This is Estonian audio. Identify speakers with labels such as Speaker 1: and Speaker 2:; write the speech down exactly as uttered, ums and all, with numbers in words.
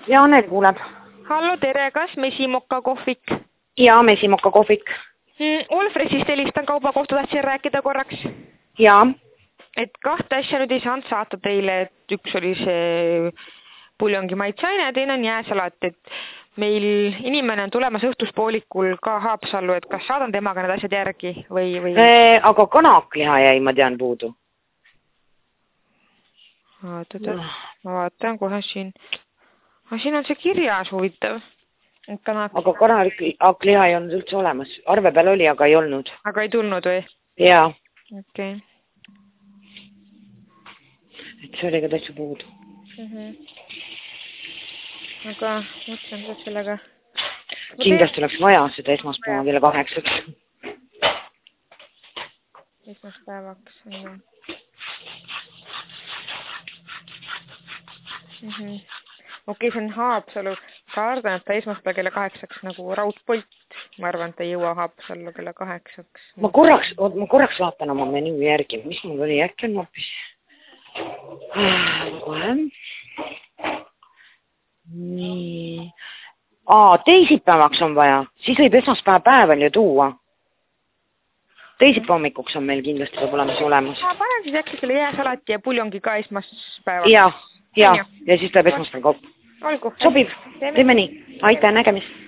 Speaker 1: ja Anneli kuuleb.
Speaker 2: Hallo, tere, kas Mesimoka kohvik?
Speaker 1: Ja, Mesimoka kohvik.
Speaker 2: Mm, Olfresist helistan kauba kohta tahtsin rääkida korraks.
Speaker 1: Ja.
Speaker 2: Et kahte asja nüüd ei saanud saata teile, et üks oli see puljongi maitsaine ja teine on jääsalat, et meil inimene on tulemas õhtuspoolikul ka Haapsallu, et kas saadan temaga need asjad järgi või... või...
Speaker 1: Ee, aga kanakliha jäi, ma tean, puudu.
Speaker 2: Vaata, ma vaatan kohe siin. Aga siin on see kirjas huvitav. Kanak...
Speaker 1: Aga kanakliha ei olnud üldse olemas. Arve peal oli, aga ei olnud.
Speaker 2: Aga ei tulnud või?
Speaker 1: Jaa.
Speaker 2: Okei. Okay.
Speaker 1: Et see oli ka täitsa puudu.
Speaker 2: Mm -hmm. Aga mõtlen ka sellega.
Speaker 1: Kindlasti oleks vaja seda esmaspäeva kella kaheksaks.
Speaker 2: Esmaspäevaks, on ju. Mm -hmm. Okei, see on Haapsalu. Kardan, et ta esmaspäeva kella kaheksaks nagu raudpolt. Ma arvan, et ta ei jõua Haapsallu kella kaheksaks.
Speaker 1: Ma korraks, ma korraks vaatan oma menüü järgi. Mis mul oli äkki on hoopis? Kohe. Nii. Aa, teisipäevaks on vaja. Siis võib esmaspäeva päeval ju tuua. Teisipäeva hommikuks on meil kindlasti võib olemas olemas.
Speaker 2: Ma panen siis äkki selle jääsalati ja puljongi ka esmaspäeva.
Speaker 1: Ja, ja. Ja siis tuleb esmaspäeva kaup.
Speaker 2: Olgu.
Speaker 1: Sobib. Teeme nii. Aitäh, nägemist.